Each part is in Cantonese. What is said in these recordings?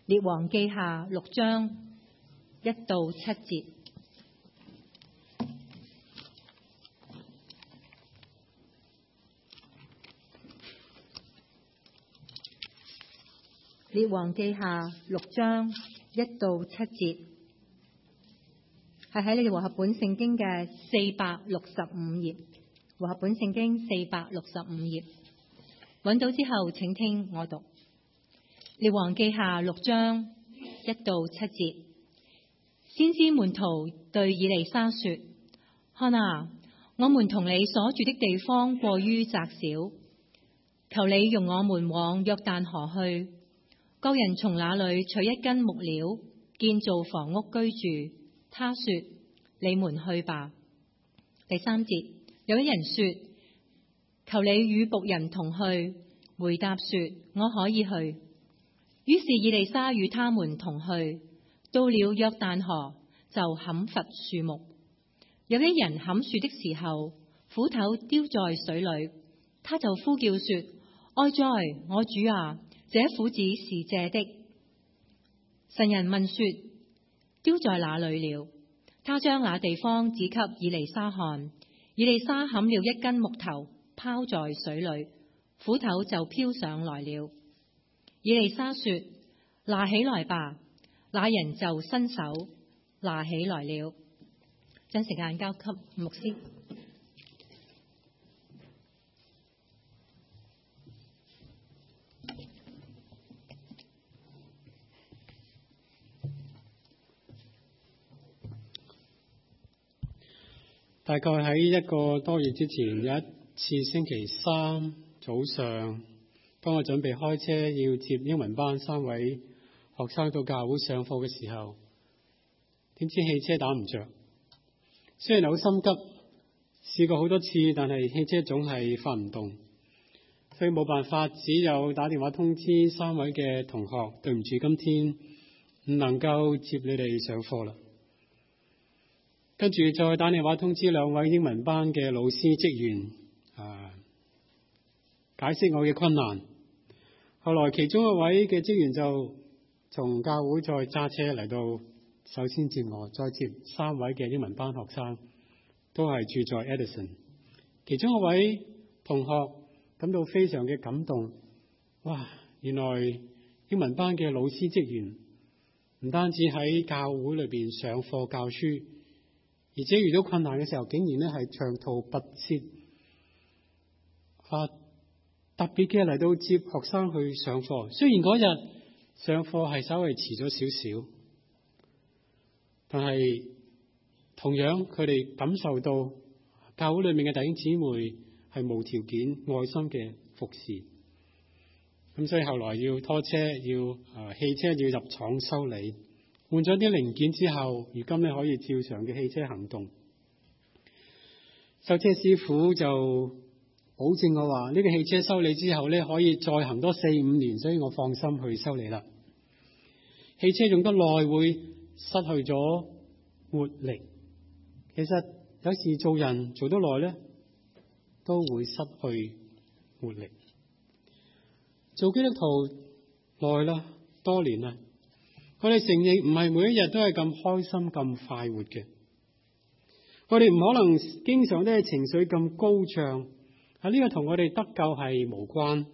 列王記下6章1到7節。列王記下6章1到7節，係喺你哋和合本聖經嘅465頁。和合本聖經465頁，揾到之後請聽我讀。列王記下6章1到7節，先知門徒對以利沙說：看啊，我們同你所住的地方過於窄小，求你容我們往約旦河去，各人從那裏取一根木料，建造房屋居住。他說：你們去吧。第3節，有一人說：求你與僕人同去。回答說：我可以去。於是以利沙與他們同去，到了約旦河，就砍伐樹木。有一人砍樹的時候，斧頭丟在水裏，他就呼叫說：哀哉，我主啊，這斧子是借的。神人問說：丟在哪裏了？他將那地方指給以利沙看。以利沙砍了一根木頭，拋在水裏，斧頭就飄上來了。以利沙說：拿起來吧。那人就伸手拿起來了。將時間交給牧師。 大概喺1個多月之前，有一次星期三早上，當我準備開車要接英文班3位學生到教會上課嘅時候，點知汽車打唔着。雖然好心急，試過好多次，但係汽車總係發唔動，所以冇辦法，只有打電話通知3位嘅同學，對唔住，今天唔能夠接你哋上課啦。跟住再打電話通知2位英文班嘅老師職員，解釋我嘅困難。後來其中一位嘅職員就從教會再揸車嚟到，首先接我，再接3位嘅英文班學生，都係住在 Edison。其中一位同學感到非常嘅感動，哇！原來英文班嘅老師職員唔單止喺教會裏邊上課教書，而且遇到困難嘅時候，竟然係長途跋涉，特別嘅嚟到接學生去上課。雖然嗰日上課係稍微遲咗少少，但係同樣佢哋感受到教會裏面嘅弟兄姊妹係無條件愛心嘅服侍。咁所以後來要拖車，汽車要入廠修理，換咗啲零件之後，如今可以照常嘅汽車行動。修車師傅就保證我話，呢個汽車修理之後可以再行多4-5年，所以我放心去修理啦。汽車用得耐會失去咗活力，其實有時做人做得耐都會失去活力。做基督徒耐啦，多年啦，我哋承認唔係每一日都係咁開心咁快活嘅。我哋唔可能經常都係情緒咁高漲，呢個同我哋得救係無關。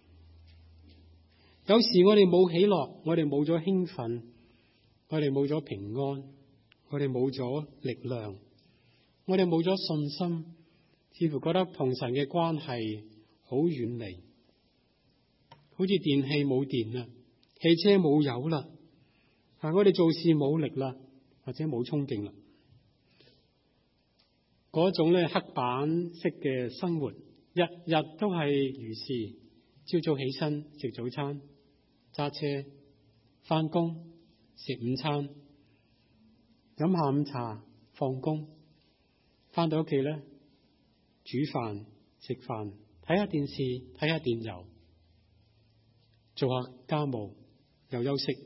有時我哋冇喜樂，我哋冇咗興奮，我哋冇咗平安，我哋冇咗力量，我哋冇咗信心，似乎覺得同神嘅關係好遠離，好似電器冇電啦，汽車冇油啦，我哋做事冇力啦，或者冇衝勁啦。嗰種黑板式嘅生活，日日都係如是。朝早起身食早餐，揸車返工，食午餐，飲下午茶，放工，返到屋企煮飯食飯，睇下電視，睇下電郵，做下家務，又休息。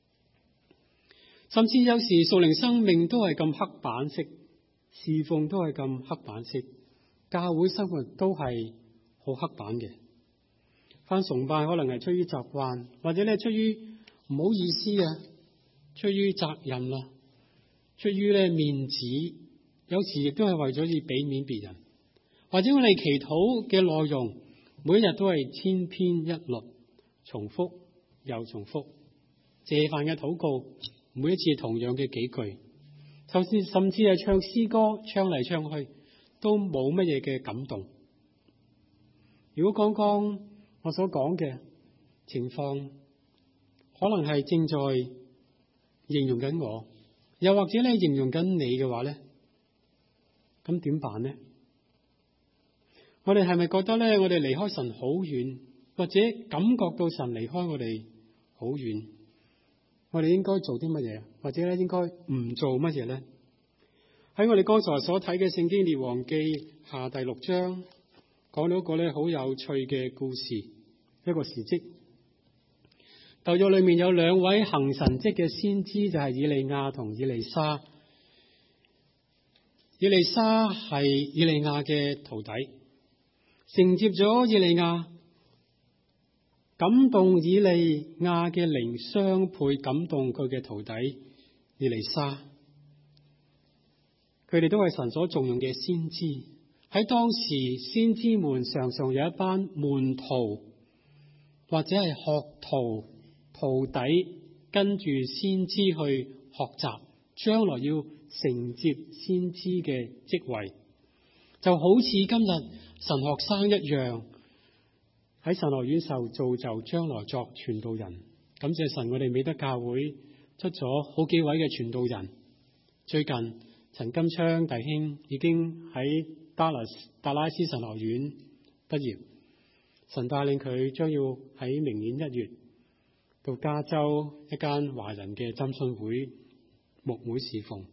甚至有時屬靈生命都係咁黑板式，侍奉都係咁黑板式，教會生活都係好黑板嘅。返崇拜可能係出於習慣，或者出於唔好意思啊，出於責任啦，出於咧面子，有時亦都係為咗要俾面別人，或者我哋祈禱嘅內容每一日都係千篇一律，重複又重複，謝飯嘅禱告每一次同樣嘅幾句，就算甚至係唱詩歌唱嚟唱去都冇乜嘢嘅感動。如果剛剛我所講嘅情況可能係正在形容緊我，又或者咧形容緊你嘅話咧，咁點辦呢？我哋係咪覺得咧我哋離開神好遠，或者感覺到神離開我哋好遠？我哋應該做啲乜嘢，或者咧應該唔做乜嘢咧？喺我哋剛才所睇嘅聖經列王記下第6章，講到一個咧好有趣嘅故事，一個事蹟。舊約裏面有兩位行神蹟嘅先知，就係以利亞同以利沙。以利沙係以利亞嘅徒弟，承接咗以利亞，感動以利亞嘅靈雙倍感動佢嘅徒弟以利沙。佢哋都係神所重用嘅先知。喺當時，先知們常常有一班門徒或者係學徒徒弟跟住先知去學習，將來要承接先知嘅職位，就好似今日神學生一樣，喺神學院受造就，將來作傳道人。感謝神，我哋美德教會出咗好幾位嘅傳道人。最近陳金昌弟兄已經喺達拉斯神學院畢業，神帶領佢將要喺明年1月到加州一間華人嘅浸信會牧會侍奉。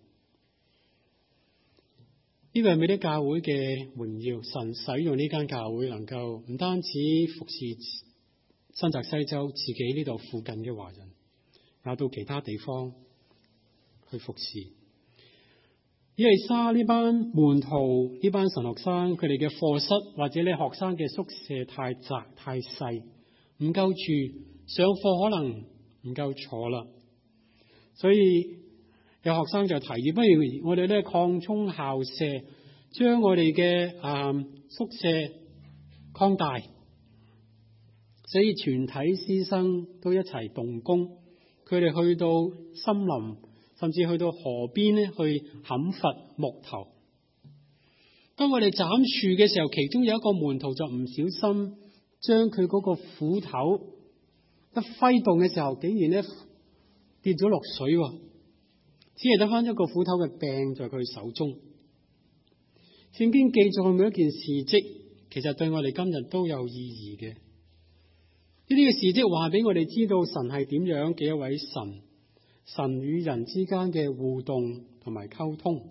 呢個係美德教會嘅榮耀，神使用呢間教會能夠唔單止服侍新澤西州自己呢度附近嘅華人，也到其他地方去服侍。以利沙呢班門徒，呢班神學生，佢哋嘅課室或者咧學生嘅宿舍太窄太細，唔夠住，上課可能唔夠坐啦，所以有學生就提議，不如我哋咧擴充校舍，將我哋嘅宿舍擴大，所以全體師生都一齊動工，佢哋去到森林，甚至去到河邊咧去砍伐木頭。當我哋斬樹嘅時候，其中有一個門徒就唔小心將佢嗰個斧頭一揮動嘅時候，竟然咧跌咗落水，只係得翻一個斧頭嘅柄在佢手中。聖經記載每一件事蹟，其實對我哋今日都有意義嘅。呢啲嘅事蹟話俾我哋知道神係點樣嘅一位神，神與人之間嘅互動同埋溝通。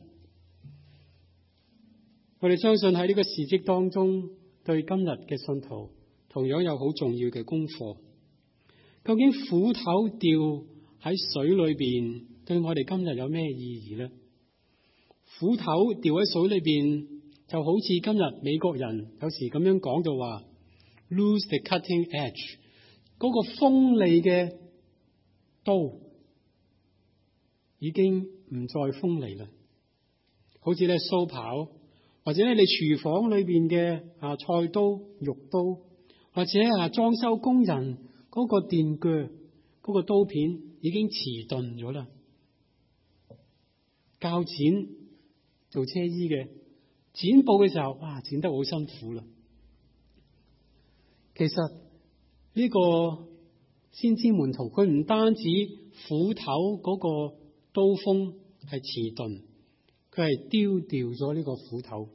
我哋相信喺呢個事蹟當中，對今日嘅信徒同樣有好重要嘅功課。究竟斧頭掉喺水裏邊，對我哋今日有咩意義呢？斧頭掉喺水裏邊，就好似今日美國人有時咁樣講到話 lose the cutting edge， 嗰個鋒利嘅刀已經唔再鋒利啦。好似咧蘇刨，或者咧你廚房裏邊嘅菜刀、肉刀，或者裝修工人嗰個電鋸、嗰個刀片已經遲鈍咗啦。鉸剪做車衣嘅剪布嘅時候，剪得好辛苦啦。其實呢個先知門徒，佢唔單止斧頭嗰個刀鋒係遲鈍，佢係丟掉咗呢個斧頭，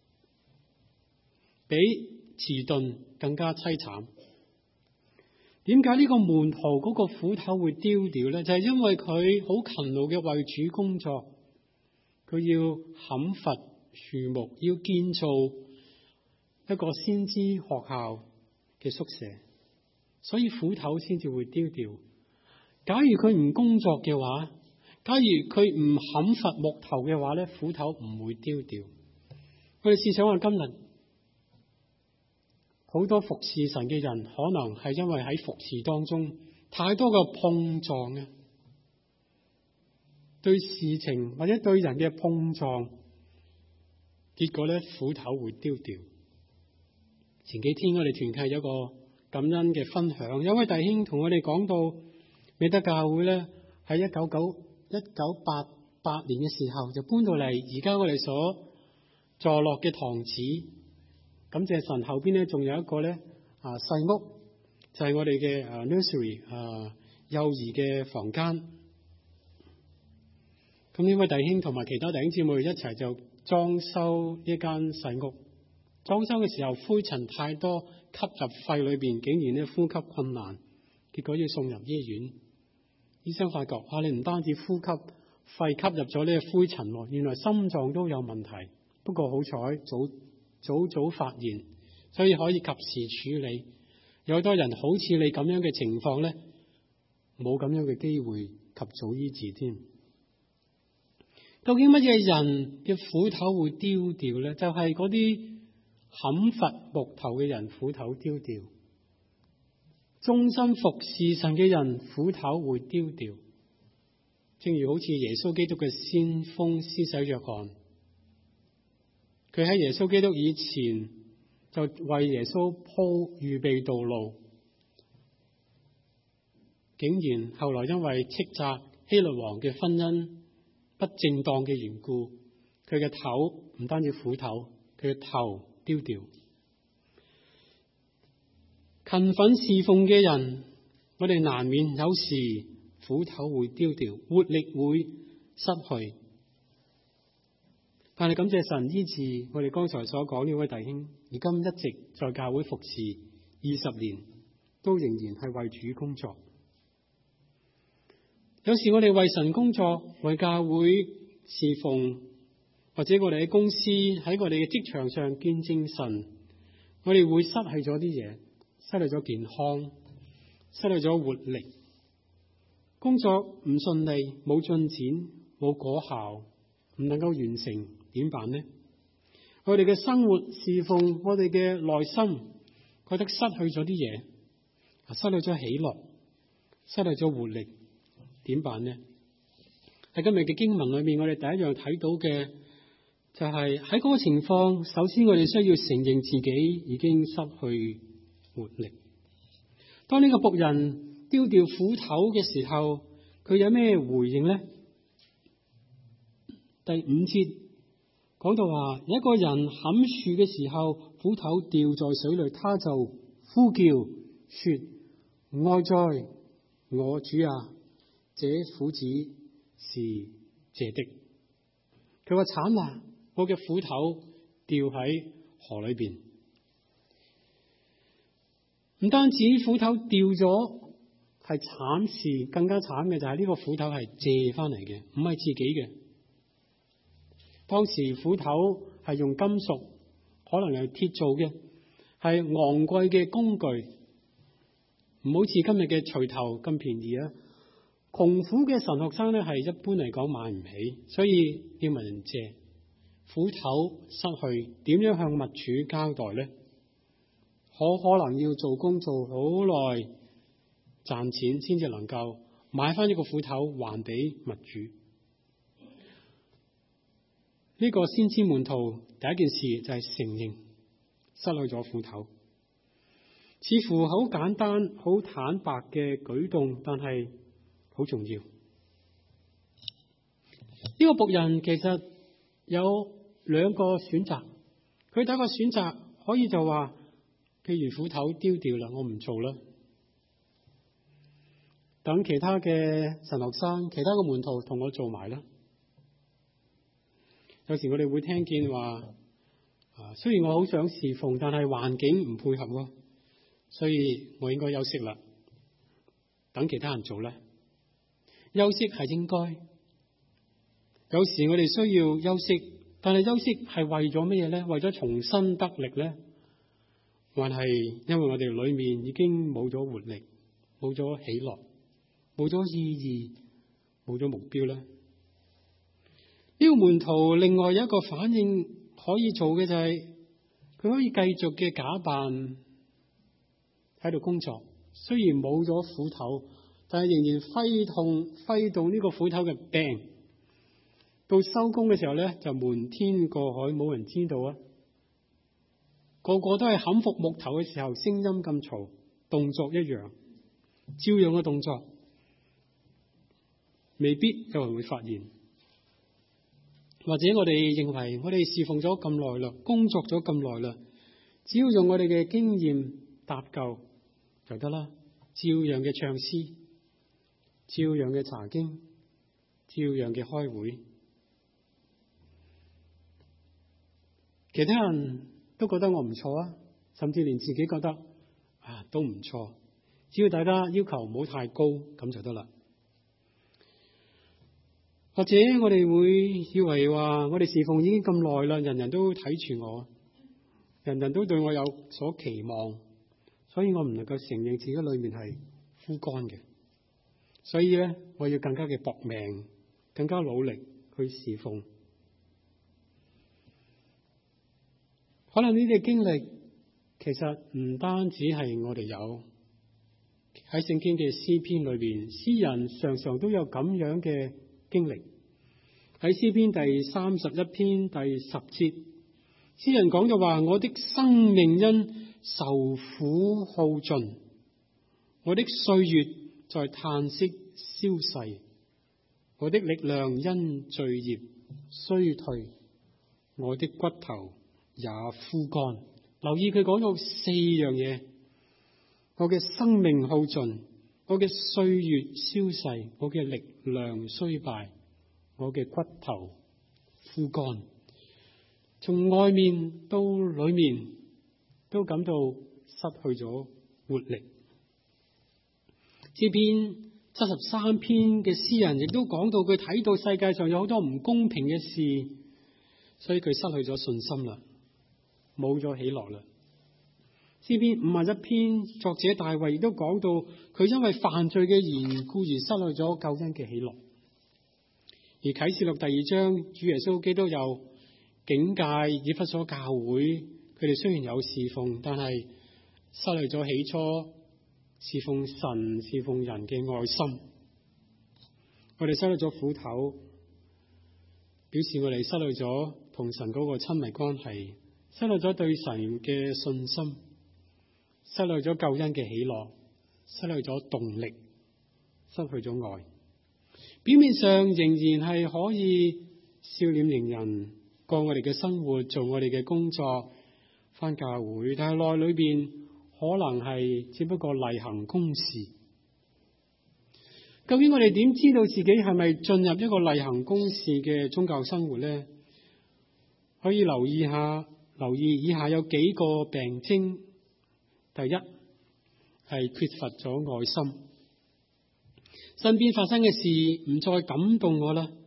比遲鈍更加淒慘。點解呢個門徒嗰個斧頭會丟掉呢？就係因為佢好勤勞嘅為主工作，佢要砍伐樹木，要建造一個先知學校嘅宿舍，所以斧頭先至會丟掉。假如佢唔工作嘅話，假如佢唔砍伐木頭嘅話咧，斧頭唔會丟掉。我哋試想下，今日好多服侍神嘅人，可能係因為喺服侍當中太多嘅碰撞啊，對事情或者對人嘅碰撞，結果咧斧頭會丟掉。前幾天我哋團契有個感恩嘅分享，有位弟兄同我哋講到，美德教會咧喺1988年嘅時候就搬到嚟而家我哋所坐落嘅堂址。感謝神，後邊咧仲有一個咧細屋，就係我哋嘅nursery 幼兒嘅房間。咁呢位弟兄同埋其他弟兄姊妹一齊就裝修一間細屋。裝修嘅時候灰塵太多，吸入肺裏邊，竟然咧呼吸困難，結果要送入醫院。醫生發覺你唔單止呼吸肺吸入咗呢個灰塵，原來心臟都有問題。不過好彩早發現，所以可以及時處理。有好多人好似你咁樣嘅情況咧，冇咁樣嘅機會及早醫治添。究竟乜嘢人嘅斧頭會丟掉咧？就係嗰啲砍伐木頭嘅人斧頭丟掉，忠心服侍神嘅人斧頭會丟掉。正如好似耶穌基督嘅先鋒施洗約翰，佢喺耶穌基督以前就為耶穌預備道路，竟然後來因為斥責希律王嘅婚姻不正當嘅緣故，佢嘅頭唔單止斧頭，佢嘅頭丟掉。勤奮侍奉嘅人，我哋難免有時斧頭會丟掉，活力會失去。但係感謝神醫治我哋剛才所講呢位弟兄，而今一直在教會服侍20年，都仍然係為主工作。有時我哋為神工作，為教會侍奉，或者我哋喺公司，喺我哋嘅職場上見證神，我哋會失去咗啲嘢，失去咗健康，失去咗活力，工作唔順利，冇進展，冇果效，唔能夠完成，點辦呢？我哋嘅生活侍奉，我哋嘅內心覺得失去咗啲嘢，失去咗喜樂，失去咗活力，點辦呢？喺今日嘅經文裏面，我哋第一樣睇到嘅就係喺嗰個情況，首先我哋需要承認自己已經失去活力。當呢個僕人丟掉斧頭嘅時候，佢有咩回應呢？第5節講到話，有一個人砍樹嘅時候，斧頭掉在水裏，他就呼叫說：哀哉，我主啊，這斧子是借的。佢話慘啊，我嘅斧頭掉喺河裏邊。唔單止斧頭掉咗係慘事，更加慘嘅就係呢個斧頭係借翻嚟嘅，唔係自己嘅。當時斧頭係用金屬，可能係鐵做嘅，係昂貴嘅工具，唔好似今日嘅錘頭咁便宜啊！窮苦嘅神學生咧，係一般嚟講買唔起，所以要問人借。斧頭失去，點樣向物主交代呢？可能要做工做好耐，賺錢先至能夠買翻一個斧頭還俾物主。呢個先知門徒第一件事就係承認失去咗斧頭，似乎好簡單、好坦白嘅舉動，但係好重要。呢個僕人其實有2個選擇，佢第一個選擇可以就話，譬如斧頭丟掉啦，我唔做啦，等其他嘅神學生、其他嘅門徒同我做埋啦。有時我哋會聽見話，雖然我好想侍奉，但係環境唔配合喎，所以我應該休息啦，等其他人做啦。休息係應該，有時我哋需要休息，但係休息係為咗乜嘢呢？為咗重新得力呢？還係因為我哋裏面已經冇咗活力，冇咗喜樂，冇咗意義，冇咗目標呢？呢個門徒另外有一個反應可以做嘅就係，佢可以繼續嘅假扮喺度工作，雖然冇咗斧頭， 但係仍然揮動呢個斧頭嘅柄。到收工嘅時候咧，就瞞天過海，冇人知道啊！個個都係砍服木頭嘅時候，聲音咁嘈，動作一樣，照樣嘅動作，未必有人會發現。或者我哋認為我哋侍奉咗咁耐啦，工作咗咁耐啦，只要用我哋嘅經驗搭救就得啦，照樣嘅唱詩，照樣嘅查經，照樣嘅開會。其他人都覺得我唔錯啊，甚至連自己覺得都唔錯，只要大家要求唔好太高咁就得啦。或者我哋會以為話我哋侍奉已經咁耐啦，人人都睇住我，人人都對我有所期望，所以我唔能夠承認自己裏面係枯乾嘅，所以咧我要更加嘅搏命，更加努力去侍奉。可能呢啲經歷其實唔單止係我哋有，喺聖經嘅詩篇裏邊，詩人常常都有咁樣嘅經歷。喺詩篇第31篇第10節，詩人講咗話：我的生命因受苦耗盡，我的歲月在嘆息消逝，我的力量因罪孽衰退，我的骨頭也枯乾。留意佢講到4樣嘢：我嘅生命耗盡，我嘅歲月消逝，我嘅力量衰敗，我嘅骨頭枯乾。從外面到裏面都感到失去咗活力。詩篇73篇嘅詩人亦都講到佢睇到世界上有好多唔公平嘅事，所以佢失去咗信心啦，冇咗喜樂啦。詩篇51篇作者大衛亦都講到佢因為犯罪嘅緣故而失去咗救恩嘅喜樂。而啟示錄第2章，主耶穌基督又警戒以弗所教會，佢哋雖然有侍奉，但係失去咗起初侍奉神、侍奉人嘅愛心。我哋失去咗斧頭，表示我哋失去咗同神嗰個親密關係，失去咗對神嘅信心，失去咗救恩嘅喜樂，失去咗動力，失去咗愛。表面上仍然係可以笑臉迎人，過我哋嘅生活，做我哋嘅工作，返教會，但係內裏邊可能係只不過例行公事。究竟我哋點知道自己係咪進入一個例行公事嘅宗教生活呢？可以留意以下有幾個病徵。第一係缺乏咗愛心。身邊發生嘅事唔再感動我啦，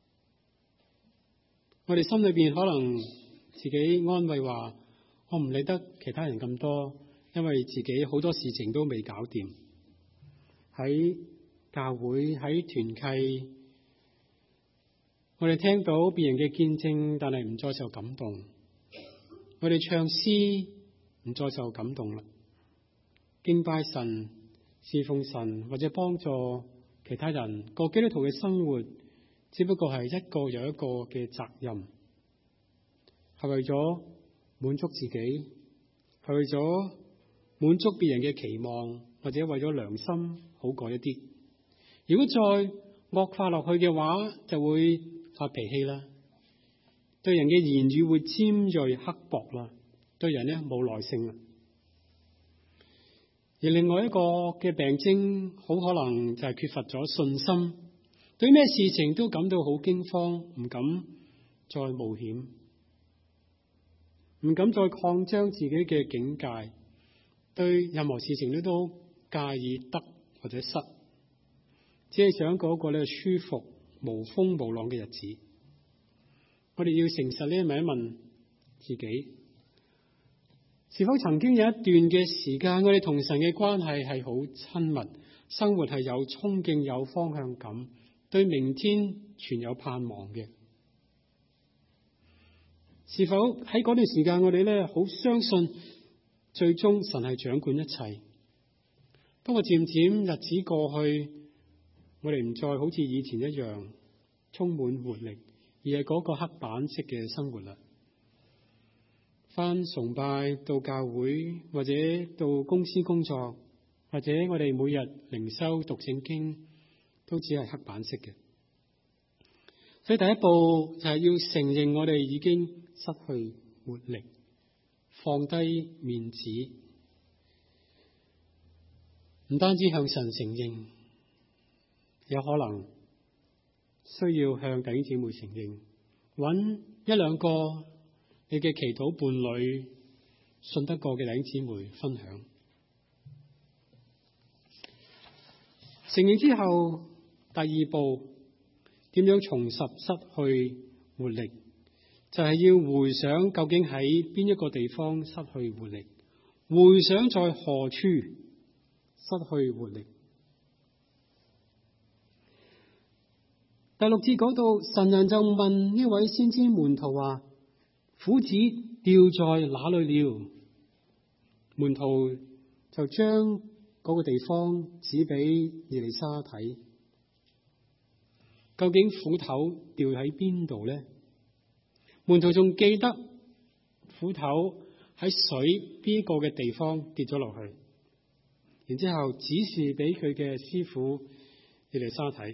我哋心裏邊可能自己安慰話：我唔理得其他人咁多，因為自己好多事情都未搞掂。喺教會，喺團契，我哋聽到別人嘅見證，但係唔再受感動。我哋唱詩唔再受感動啦，敬拜神、侍奉神或者幫助其他人過基督徒嘅生活，只不過係一個又一個嘅責任，係為咗滿足自己，係為咗滿足別人嘅期望，或者為咗良心好過一啲。如果再惡化落去嘅話，就會發脾氣啦，對人嘅言語會尖銳刻薄啦，對人呢冇耐性啦。而另外一個嘅病徵，好可能就係缺乏咗信心，對咩事情都感到好驚慌，唔敢再冒險，唔敢再擴張自己嘅境界，對任何事情都介意得或者失，只係想過一個舒服、無風無浪嘅日子。我哋要誠實問一問自己，是否曾經有一段嘅時間，我哋同神嘅關係係好親密，生活係有衝勁、有方向感，對明天存有盼望嘅？是否喺嗰段時間，我哋好相信最終神係掌管一切？ 不過漸漸日子過去，我哋唔再好似以前一樣充滿活力，而係嗰個黑板式嘅生活啦。返崇拜到教會，或者到公司工作，或者我哋每日靈修讀聖經，都只係黑板式嘅。所以第一步就係要承認我哋已經失去活力，放低面子，唔單止向神承認，有可能需要向弟兄姊妹承認，揾一兩個你嘅祈禱伴侶，信得過嘅弟兄姊妹分享。承認之後，第二步點樣重拾失去活力？就係要回想究竟喺邊一個地方失去活力，回想在何處失去活力。第6節講到，神人就問呢位先知門徒話：斧子掉在哪裏了？門徒就將嗰個地方指俾以利沙睇。究竟斧頭掉喺邊度呢？門徒仲記得斧頭喺水邊個嘅地方跌咗落去，然之後指示俾佢嘅師傅以利沙睇。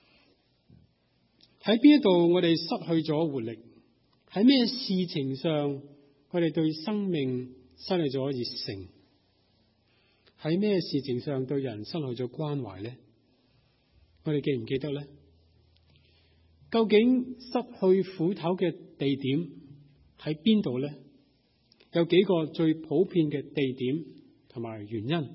喺邊一度我哋失去咗活力？喺咩事情上我哋對生命失去咗熱誠？喺咩事情上對人失去咗關懷呢？我哋記唔記得呢？究竟失去斧頭嘅地點喺邊度呢？有幾個最普遍嘅地點同埋原因。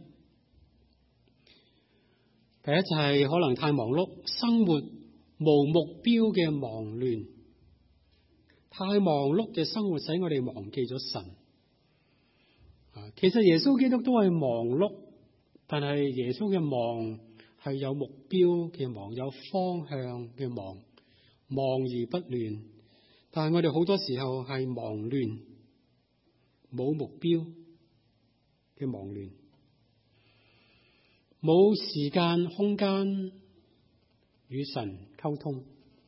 第一就係可能太忙碌，生活無目標嘅忙亂。太忙碌嘅生活使我哋忘記咗神。其實耶穌基督都係忙碌，但係耶穌嘅忙係有目標嘅忙，有方向嘅忙，忙而不亂。但係我哋好多時候係忙亂，冇目標嘅忙亂，冇時間空間與神溝通。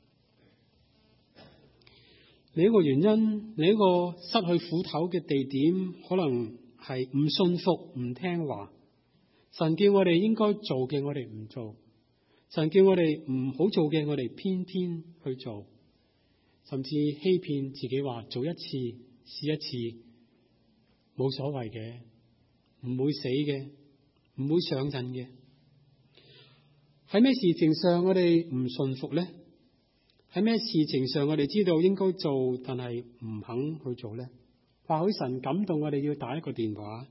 另一個原因，另一個失去斧頭嘅地點，可能係唔信服、唔聽話。神叫我哋應該做嘅，我哋唔做；神叫我哋唔好做嘅，我哋偏偏去做，甚至欺騙自己話做一次試一次冇所謂嘅，唔會死嘅，唔會上癮嘅。喺咩事情上我哋唔順服呢？喺咩事情上我哋知道應該做，但係唔肯去做呢？或許神感動我哋要打一個電話，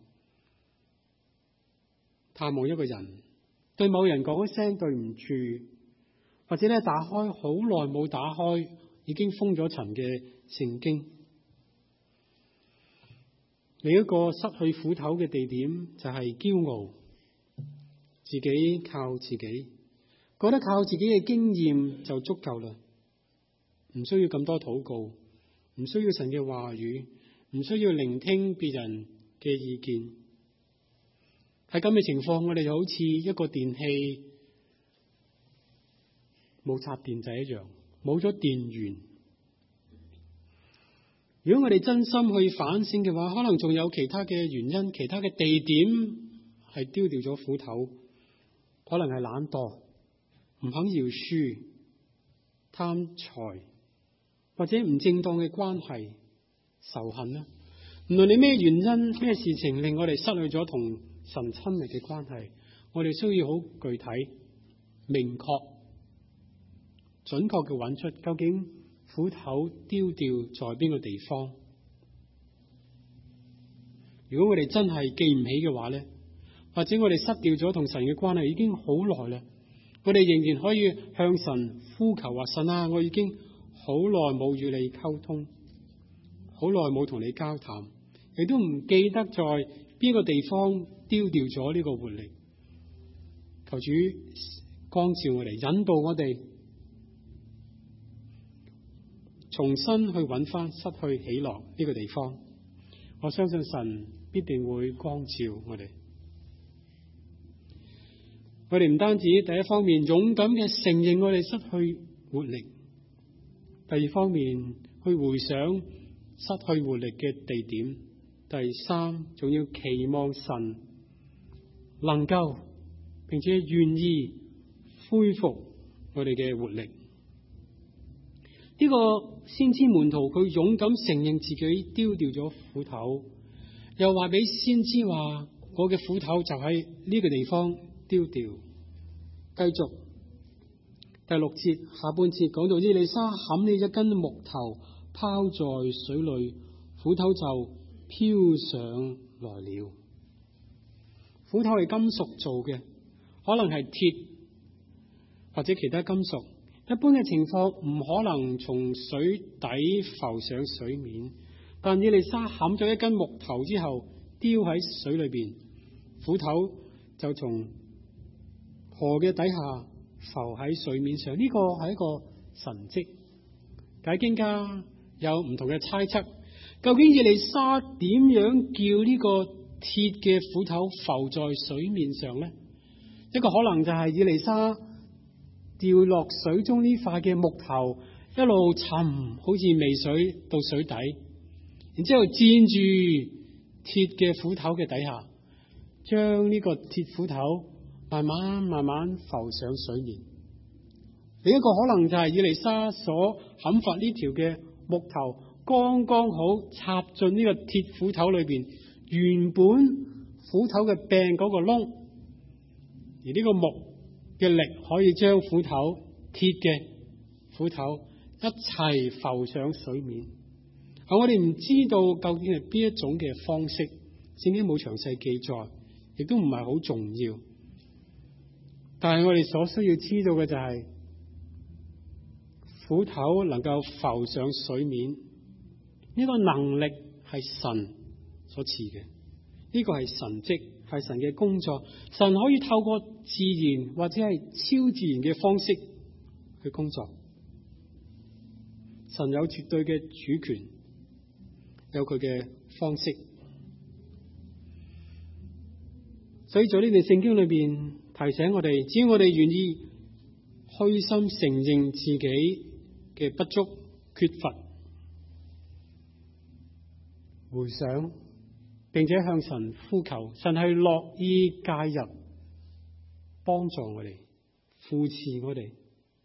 探望一個人，對某人講一聲對唔住，或者咧打開好耐冇打開，已經封咗塵嘅聖經。另一個失去斧頭嘅地點就係驕傲，自己靠自己，覺得靠自己嘅經驗就足夠啦，唔需要咁多禱告，唔需要神嘅話語，唔需要聆聽別人嘅意見。喺咁嘅情況，我哋就好似一個電器冇插電掣一樣，冇咗電源。如果我哋真心去反省嘅話，可能仲有其他嘅原因，其他嘅地點係丟掉咗斧頭，可能係懶惰，唔肯饒恕，貪財，或者唔正當嘅關係，仇恨啦。無論你咩原因、咩事情令我哋失去咗同神親密嘅關係，我哋需要好具體、明確、準確嘅揾出究竟斧頭丟掉在邊個地方。如果我哋真係記唔起嘅話咧，或者我哋失掉咗同神嘅關係已經好耐啦，我哋仍然可以向神呼求話：神啊，我已經好耐冇與你溝通，好耐冇同你交談，亦都唔記得在邊個地方丟掉咗呢個活力。求主光照我哋，引導我哋重新去揾翻失去喜樂呢個地方。我相信神必定會光照我哋。 我哋唔單止第一方面勇敢嘅承認我哋失去活力，第二方面去回想失去活力嘅地點，第三仲要期望神能夠並且願意恢復我哋嘅活力。呢個先知門徒佢勇敢承認自己丟掉咗斧頭，又話俾先知話我嘅斧頭就喺呢個地方丟掉。繼續第6節下半節講到以利沙砍了一根木頭拋在水裏，斧頭就飄上來了。斧頭係金屬做嘅，可能係鐵或者其他金屬，一般嘅情況唔可能從水底浮上水面。但以利沙砍咗一根木頭之後丟喺水裏邊，斧頭就從河嘅底下浮喺水面上。呢個係一個神蹟。解經家有唔同嘅猜測，究竟以利沙點樣叫呢個鐵嘅斧頭浮在水面上呢？一個可能就係以利沙掉落水中呢塊嘅木頭一路沉，好似未水到水底，然之後墊住鐵嘅斧頭嘅底下，將呢個鐵斧頭慢慢浮上水面。另一個可能就係以利沙所砍伐呢條嘅木頭剛剛好插進呢個鐵斧頭裏邊，原本斧頭嘅柄嗰個窿，而呢個木嘅力可以將斧頭鐵嘅斧頭一齊浮上水面。我哋唔知道究竟係邊一種嘅方式，聖經冇詳細記載，亦都唔係好重要。但係我哋所需要知道嘅就係斧頭能夠浮上水面，呢個能力係神所賜嘅，呢個係神蹟，係神嘅工作。神可以透過自然或者係超自然嘅方式去工作。神有絕對嘅主權，有佢嘅方式。所以在呢段聖經裏邊提醒我哋，只要我哋願意虛心承認自己嘅不足缺乏，回想並且向神呼求，神係樂意介入幫助我哋，扶持我哋。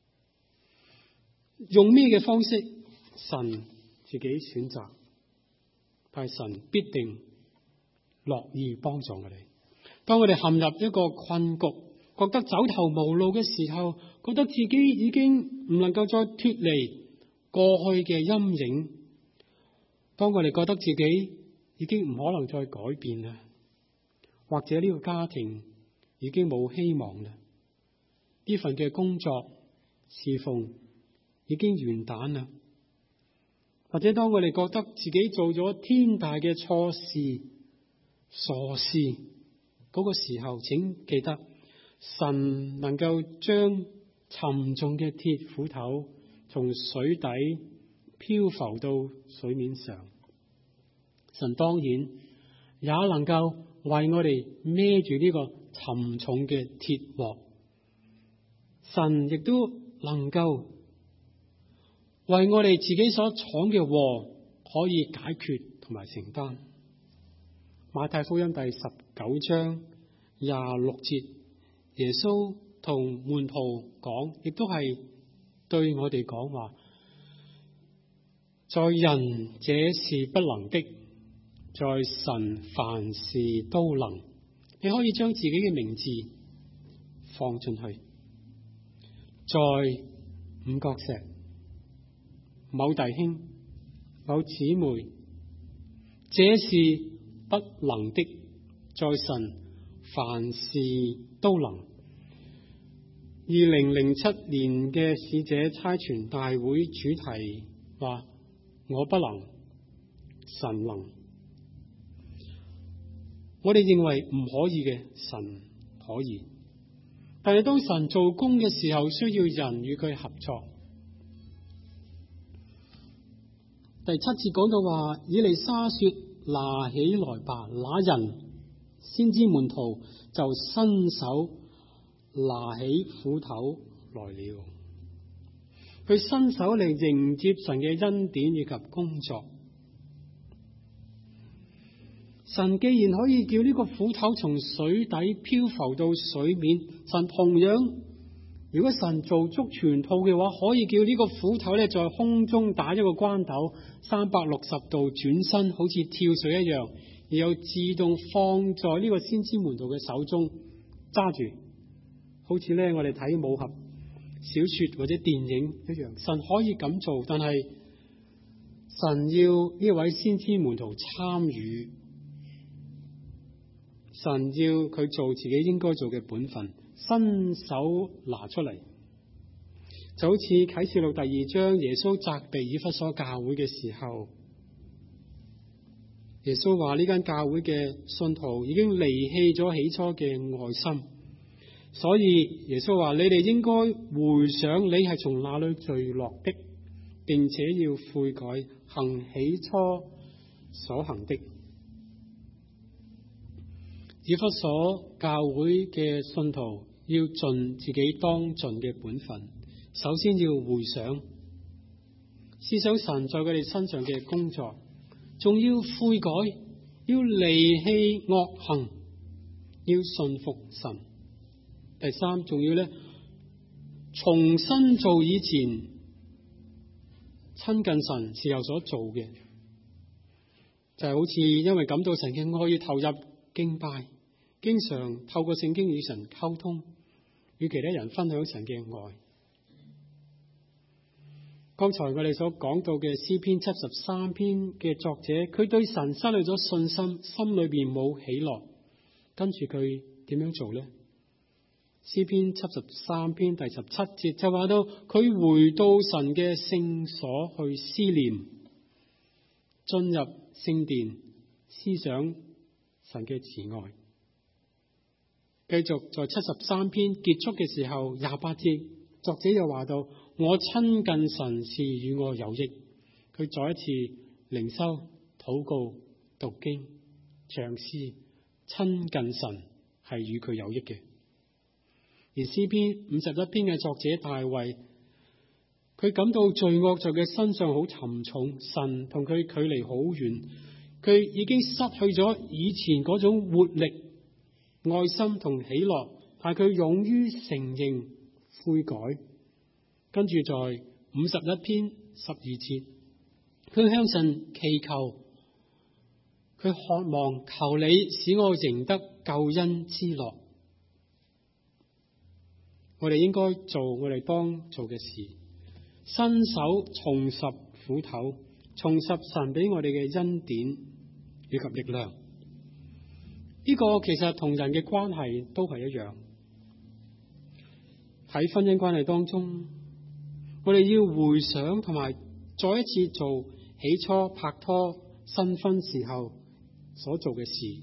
用咩嘅方式，神自己選擇，但係神必定樂意幫助我哋。當我哋陷入一個困局，覺得走投無路嘅時候，覺得自己已經唔能夠再脫離過去嘅陰影，當我哋覺得自己已經唔可能再改變啦，或者呢個家庭已經冇希望啦，呢份嘅工作侍奉已經完蛋啦，或者當我哋覺得自己做咗天大嘅錯事、傻事嗰個時候，請記得神能夠將沉重嘅鐵斧頭從水底漂浮到水面上。神當然也能夠為我哋孭住呢個沉重嘅鐵鑊，神亦都能夠為我哋自己所闖嘅禍可以解決同埋承擔。馬太福音第19章26節，耶穌同門徒講，亦都係對我哋講話，在人這是不能的，在神凡事都能。你可以將自己嘅名字放進去，在五角石某弟兄某姊妹，這是不能的，在神凡事都能。2007年嘅使者差傳大會主題話，我不能，神能。我哋認為唔可以嘅，神可以。但係當神做工嘅時候，需要人與佢合作。第7節講到話，以利沙說，拿起來吧，那人先知門徒就伸手拿起斧頭來了。佢伸手嚟迎接神嘅恩典以及工作。神既然可以叫呢個斧頭從水底漂浮到水面，神同樣，如果神做足全套嘅話，可以叫呢個斧頭咧在空中打一個關斗，360度轉身，好似跳水一樣，而又自動放在呢個先知門徒嘅手中揸住，好似咧我哋睇武俠小說或者電影一樣。神可以咁做，但係神要呢位先知門徒參與，神要佢做自己應該做嘅本分，伸手拿出嚟，就好似啟示錄第2章耶穌責備以弗所教會嘅時候，耶穌話呢間教會嘅信徒已經離棄咗起初嘅愛心，所以耶穌話你哋應該回想你係從哪裏墜落的，並且要悔改，行起初所行的。以弗所教會嘅信徒要盡自己當盡嘅本分，首先要回想思想神在佢哋身上嘅工作，仲要悔改，要離棄惡行，要順服神。第三，仲要咧重新做以前親近神時候所做嘅，就係好似因為感到神嘅愛，要投入敬拜，經常透過聖經與神溝通，與其他人分享神嘅愛。剛才我哋所講到嘅詩篇73篇嘅作者，佢對神失去咗信心，心裏邊冇喜樂，跟住佢點樣做呢？詩篇73篇第17節就話到，佢回到神嘅聖所去思念，進入聖殿思想神嘅慈愛。繼續在73篇結束嘅時候28節，作者又話到，我親近神是與我有益。佢再一次靈修、禱告、讀經、唱詩，親近神係與佢有益嘅。而詩篇51篇嘅作者大衛，佢感到罪惡在佢身上好沉重，神同佢距離好遠，佢已經失去咗以前嗰種活力、愛心同喜樂，但佢勇於承認悔改。跟住在51篇12節，佢向神祈求，佢渴望求你使我贏得救恩之樂。我哋應該做我哋當做嘅事，伸手重拾斧頭，重拾神俾我哋嘅恩典以及力量。呢個其實同人嘅關係都係一樣。喺婚姻關係當中，我哋要回想同埋再一次做起初拍拖新婚時候所做嘅事。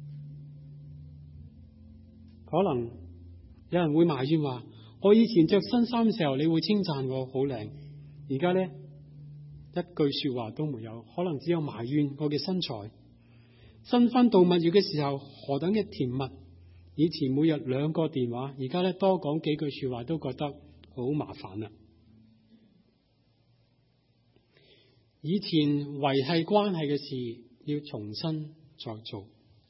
可能有人會埋怨話，我以前着新衫嘅時候，你會稱讚我好靚，而家呢，一句說話都沒有，可能只有埋怨我嘅身材。新婚度蜜月嘅時候何等嘅甜蜜，以前每日2個電話，而家呢，多講幾句說話都覺得好麻煩啦。以前維繫關係嘅事要重新再做。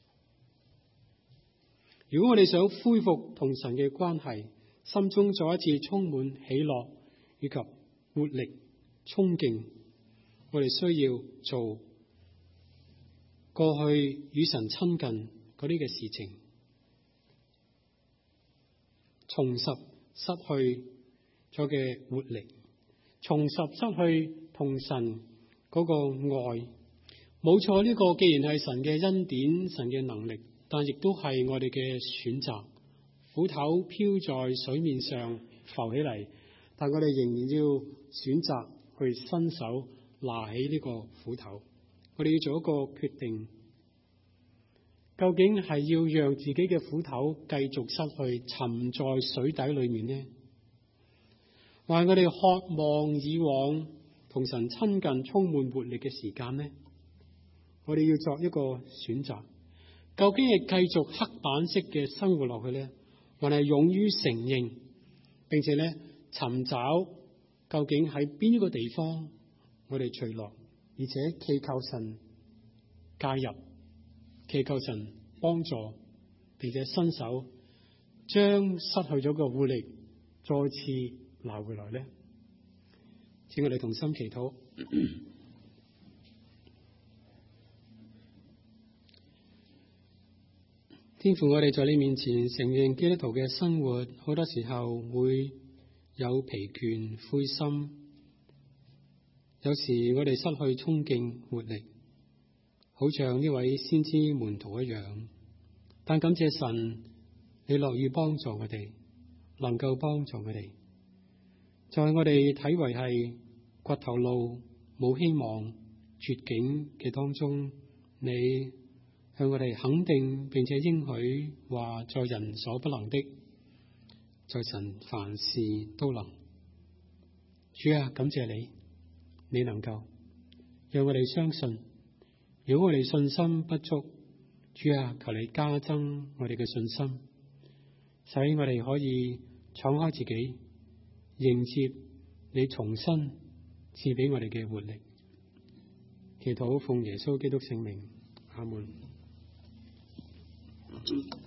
如果我哋想恢復同神嘅關係，心中再一次充滿喜樂以及活力衝勁，我哋需要做過去與神親近嗰啲嘅事情，重拾失去咗嘅活力，重拾失去同神嗰個愛。冇錯，呢個既然係神嘅恩典、神嘅能力，但亦都係我哋嘅選擇。斧頭漂在水面上浮起嚟，但我哋仍然要選擇去伸手拿起呢個斧頭。我哋要做一個決定，究竟係要讓自己嘅斧頭繼續失去，沉在水底裏面呢？還我哋渴望以往同神親近、充滿活力嘅時間呢？我哋要作一個選擇，究竟係繼續黑板式嘅生活落去呢， 還係勇於承認，並且咧尋找究竟喺邊一個地方我哋墜落，而且祈求神介入，祈求神幫助，並且伸手將失去咗個活力再次拿回來咧。請我哋同心祈禱。天父，我哋在你面前承認基督徒嘅生活好多時候會有疲倦、灰心，有時我哋失去衝勁、活力，好像呢位先知門徒一樣。但感謝神，你樂意幫助我哋，能夠幫助我哋，就係我哋睇為係掘頭路、冇希望、絕境嘅當中，你向我哋肯定並且應許話，在人所不能的，在神凡事都能。主啊，感謝你，你能夠讓我哋相信。如果我哋信心不足，主啊，求你加增我哋嘅信心，使我哋可以敞開自己，迎接你重新賜俾我哋嘅活力。祈禱奉耶穌基督聖名，阿門。